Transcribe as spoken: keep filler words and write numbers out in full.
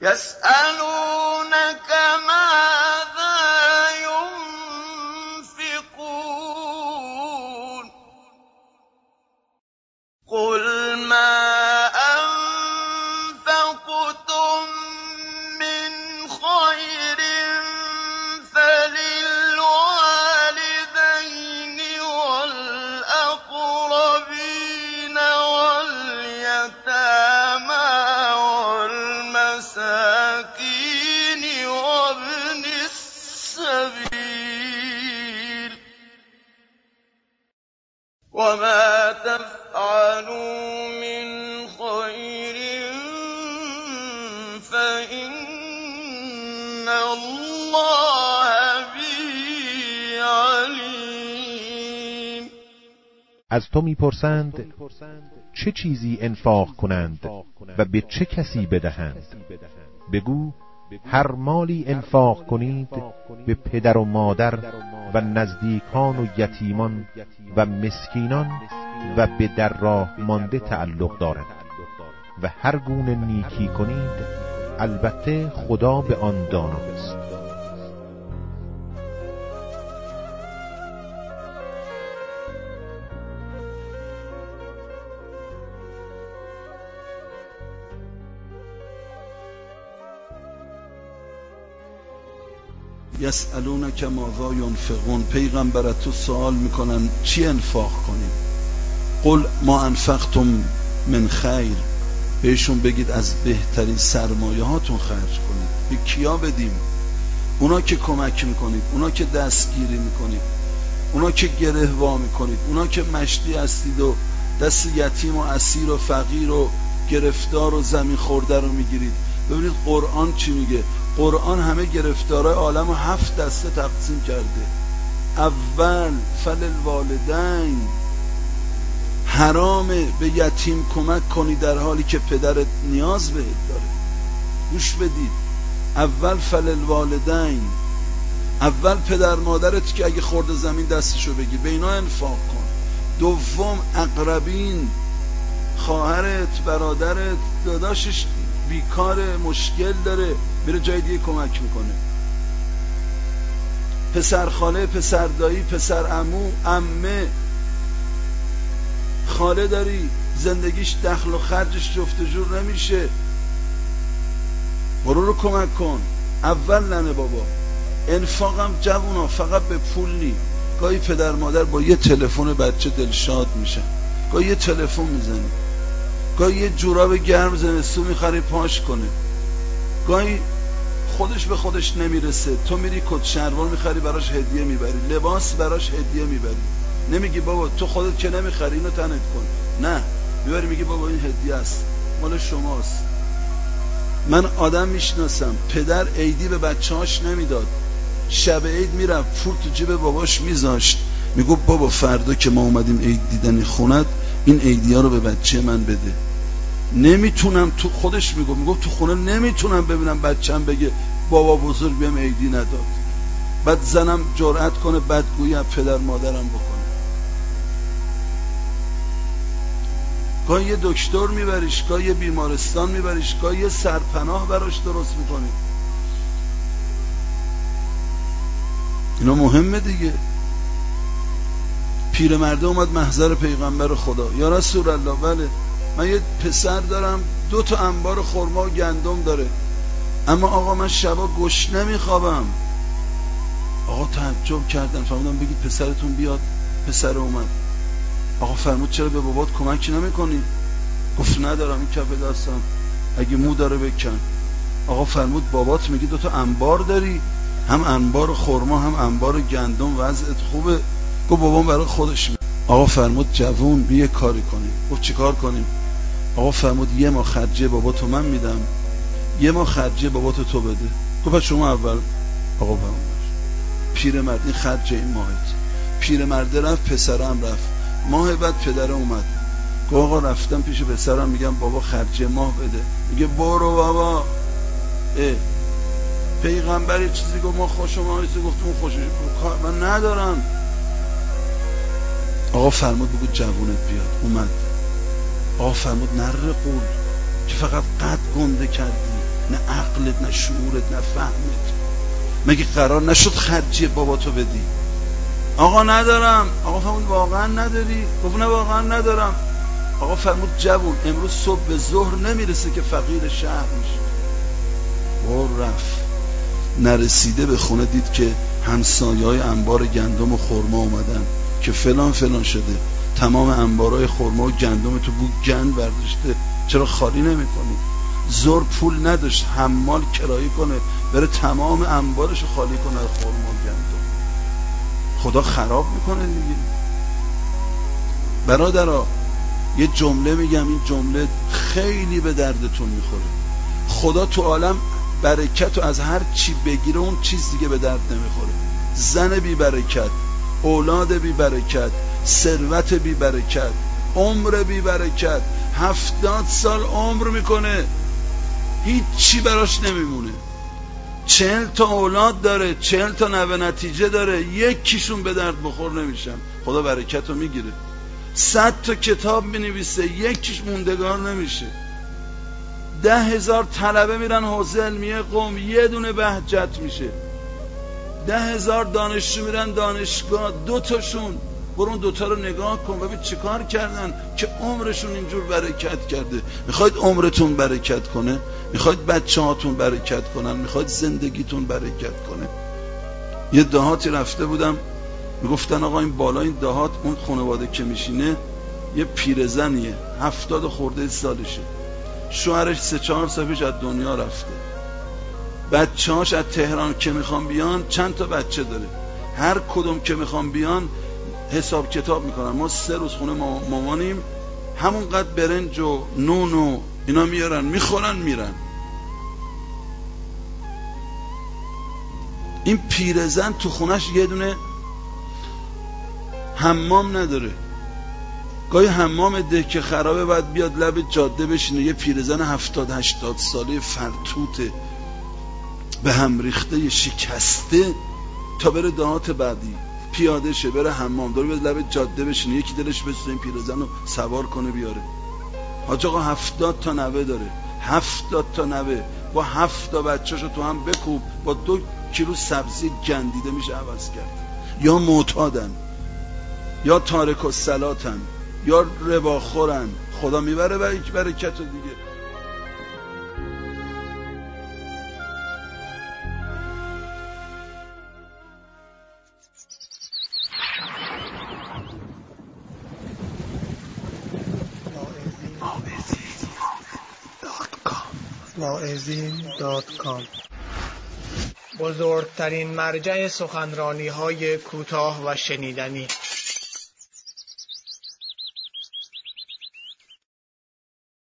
يسألونك ماذا ينفقون قل ما أنفقتم من خير فللوالدين والأقربين واليتامى والمساكين وابن السبيل وما تفعلوا من خير فإن الله به علیم. از تو میپرسند چه چیزی انفاق کنند و به چه کسی بدهند؟ بگو هر مالی انفاق کنید به پدر و مادر و نزدیکان و یتیمان و مسکینان و به در راه مانده تعلق دارد و هر گونه نیکی کنید البته خدا به آن داناست. یسألونک ماذا ینفقون، پیغمبرت تو سوال میکنن چی انفاق کنیم؟ قل ما انفقتم من خیر، بهشون بگید از بهترین سرمایه هاتون خرج کنید. به کیا بدیم؟ اونا که کمک میکنید، اونا که دستگیری میکنید، اونا که گره وا میکنید، اونا که مشتی هستید و دست یتیم و اسیر و فقیر و گرفتار و زمین خورده رو میگیرید. ببینید قرآن چی میگه؟ قرآن همه گرفتارای عالم رو هفت دسته تقسیم کرده. اول فللوالدین، حرامه به یتیم کمک کنی در حالی که پدرت نیاز بهت داره. گوش بدید، اول فللوالدین، اول پدر مادرت که اگه خورده زمین دستشو بگیر به اینا انفاق کن. دوم اقربین، خواهرت، برادرت، داداشش بیکاره، مشکل داره، میره جای دیگه کمک میکنه. پسر خاله، پسر دایی، پسر عمو، عمه، خاله داری زندگیش دخل و خرجش جفت و جور نمیشه، برو رو کمک کن. اول ننه بابا. انفاقم جوونا فقط به پول نی. گاهی پدر مادر با یه تلفن بچه دلشاد میشن، گاهی یه تلفن میزنی، گاهی یه جوراب گرم زمستون میخری پاش کنه، گاهی خودش به خودش نمیرسه، تو میری کت شلوار میخری براش هدیه میبری، لباس براش هدیه میبری. نمیگی بابا تو خودت که نمیخری اینو تنت کن، نه، میبری میگی بابا این هدیه است مال شماست. من آدم میشناسم پدر عیدی به بچه‌هاش نمیداد، شب عید میرفت پول تو جیب باباش میذاشت، میگو بابا فردا که ما اومدیم عید دیدنی خونت این عیدی‌ها رو به بچه من بده. نمیتونم، تو خودش میگو میگو تو خونه نمیتونم ببینم بچه‌م بگه بابا بزرگ بهم عیدی نداد. بعد زنم جرأت کنه بدگویی از پدر مادرم بکنه. گاهی یه دکتر میبریش، گاهی یه بیمارستان میبریش، گاهی یه سرپناه براش درست میکنی. اینا مهمه دیگه. پیرمرده اومد محضر پیغمبر خدا، یا رسول الله بله من یه پسر دارم دو تا انبار خرما و گندم داره، اما آقا من شبا گشنه میخوابم. آقا تعجب کردن، فرمودن بگید پسرتون بیاد. پسر اومد، آقا فرمود چرا به بابات کمکی نمی کنی؟ گفت ندارم این کف دستم اگه مو داره بکن. آقا فرمود بابات میگی دوتا انبار داری، هم انبار خرما هم انبار گندم، وضعت خوبه؟ گفت بابام برای خودش می. آقا فرمود جوون بیا کاری کنیم. گفت چیکار کنیم؟ آقا فرمود یه ما خرجه باباتو من میدم، یه ما خرجه باباتو تو بده. گفت شما اول. آقا فرمود پیرمرد این خرجه این ماهت. پیرمرد رفت، پسرم رفت. ماه بعد پدر اومد، گفت آقا رفتم پیش پسرم میگم بابا خرجه ماه بده. میگه برو بابا. اه پیغمبر یه چیزی گفت ما خوشم آمد، گفت اون خوشش من ندارم. آقا فرمود بگو جوونت بیاد. اومد. آقا فرمود نره قول که فقط قد گنده کردی، نه عقلت، نه شعورت، نه فهمت. مگه قرار نشد خرجی بابا تو بدی؟ آقا ندارم. آقا فرمود واقعا نداری؟ گفت نه واقعا ندارم. آقا فرمود جوون امروز صبح به ظهر نمیرسه که فقیر شهر میشه. و رفت. نرسیده به خونه دید که همسایه‌های انبار گندم و خرما اومدن که فلان فلان شده. تمام انبارهای خرما و گندم تو بو گند برداشته. چرا خالی نمی‌کنی؟ زور پول نداشت حمال کرایه کنه بره تمام انبارشو خالی کنه از خرما و گندم. خدا خراب میکنه دیگه. برادرها یه جمله میگم، این جمله خیلی به دردتون میخوره. خدا تو عالم برکت رو از هر چی بگیره اون چیز دیگه به درد نمیخوره. زن بی برکت، اولاد بی برکت، ثروت بی برکت، عمر بی برکت. هفتاد سال عمر میکنه هیچ چی براش نمیمونه. چهل تا اولاد داره، چهل تا نوه نتیجه داره، یکیشون به درد بخور نمیشن. خدا برکت رو میگیره. صد تا کتاب مینویسه، یکیش موندگار نمیشه. ده هزار طلبه میرن حوزه علمیه قم، یه دونه بهجت میشه. ده هزار دانشجو میرن دانشگاه، دو تاشون برون دوتا رو نگاه کن ببین چی کار کردن که عمرشون اینجور برکت کرده. میخواید عمرتون برکت کنه؟ میخواید بچه هاتون برکت کنن؟ میخواید زندگیتون برکت کنه؟ یه دهاتی رفته بودم، میگفتن آقا این بالا این دهات اون خانواده که میشینه یه پیرزنیه، هفتاد خورده سالشه، شوهرش سه چهار سال پیش از دنیا رفته، بچه هاش از تهران که میخوان بیان چند تا بچه داره، هر کدوم که میخوان بیان حساب کتاب میکنن. ما سه روز خونه مامانیم، همونقدر برنج و نون و اینا میارن میخورن میرن. این پیرزن تو خونش یه دونه حمام نداره. گاهی حمام ده که خرابه باید بیاد لب جاده بشینه. یه پیرزن هفتاد هشتاد ساله فرتوته به هم ریخته شکسته تا بره دهات بعدی پیاده شه بره حمام، داره بیاد لب جاده بشینه، یکی دلش بسته این پیرزن رو سوار کنه بیاره. حاج آقا هفتاد تا نوه داره، هفتاد تا نوه با هفت تا بچه‌شو تو هم بکوب با دو کیلو سبزی گندیده میشه عوض کرد. یا معتادن یا تارک الصلاتن یا رباخورن. خدا میبره و یک برکت دیگه. واعظین دات کام بزرگترین مرجع سخنرانی های کوتاه و شنیدنی.